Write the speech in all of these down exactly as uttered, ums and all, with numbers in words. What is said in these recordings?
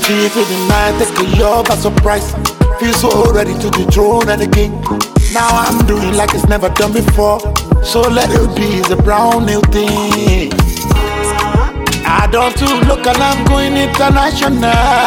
thief in the night, take you up by surprise. Feel so ready to dethrone and the king. Now I'm doing like it's never done before. So let it be the brown new thing. I don't to look and I'm going international.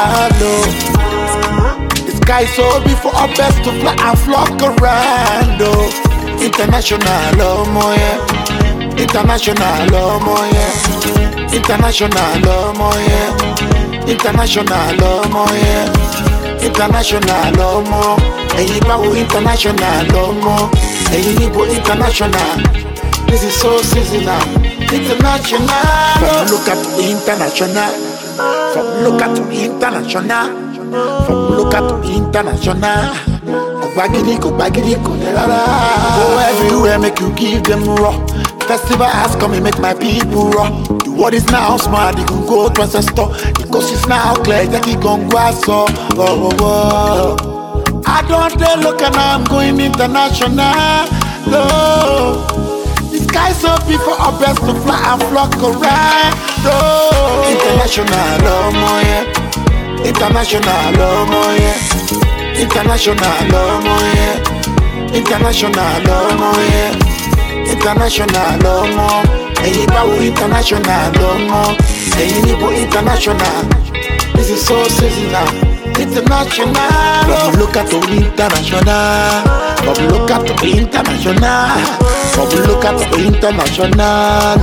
Oh. The sky so before our best to fly and flock around. Oh. International, oh my yeah. International, oh my yeah. International, oh my yeah. International, oh my yeah. International, oh my. And you go international, oh my. And you go international. This is so seasonal. International. From look at the international. From look at the international. From look at the international. Go bagidi, go bagidi, go Go everywhere, make you give them raw. Festival has come and make my people raw. The world is now smart, you can go to a store. The coast is now clear, that you can go so. Oh, oh, oh. I don't dare look and I'm going international. No. The sky so before our best to fly and flock around. No. International, oh my yeah. International, oh my yeah. International, oh my yeah. International, oh my yeah. International, oh my. And you go international, oh my. And you go international. This is so seasonal. International, but look at the international. But look at the international. But look at the international.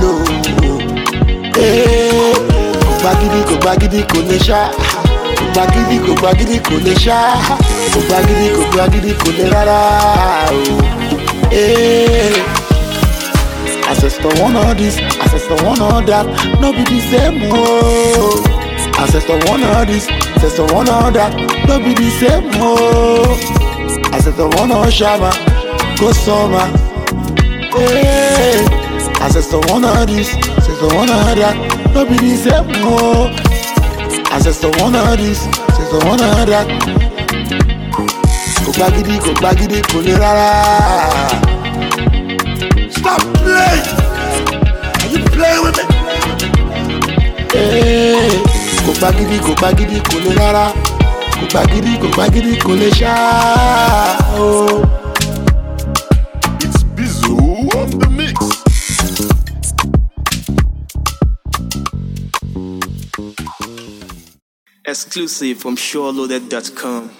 Hey, go bagidi, go bagidi, go lesha. Go bagidi, go bagidi, go lesha. Go bagidi, go bagidi, go lerara. Hey, ancestor one of this, ancestor one of that. No be the same. Oh, ancestor one of this. Ancestor one of that, no be the same, oh. Ancestor one of Shama, go summer. Hey. Ancestor one of this, ancestor one of that, no be the same, oh. Ancestor one of this, ancestor one of that. Go bagidi, go bagidi, go lerara. Stop playing! Are you playing with me? Hey. Go bagidi, go bagidi, go le rara. Go bagidi, go bagidi, go le sha. Oh. It's Bizzle on the mix. Exclusive from SureLoaded dot com.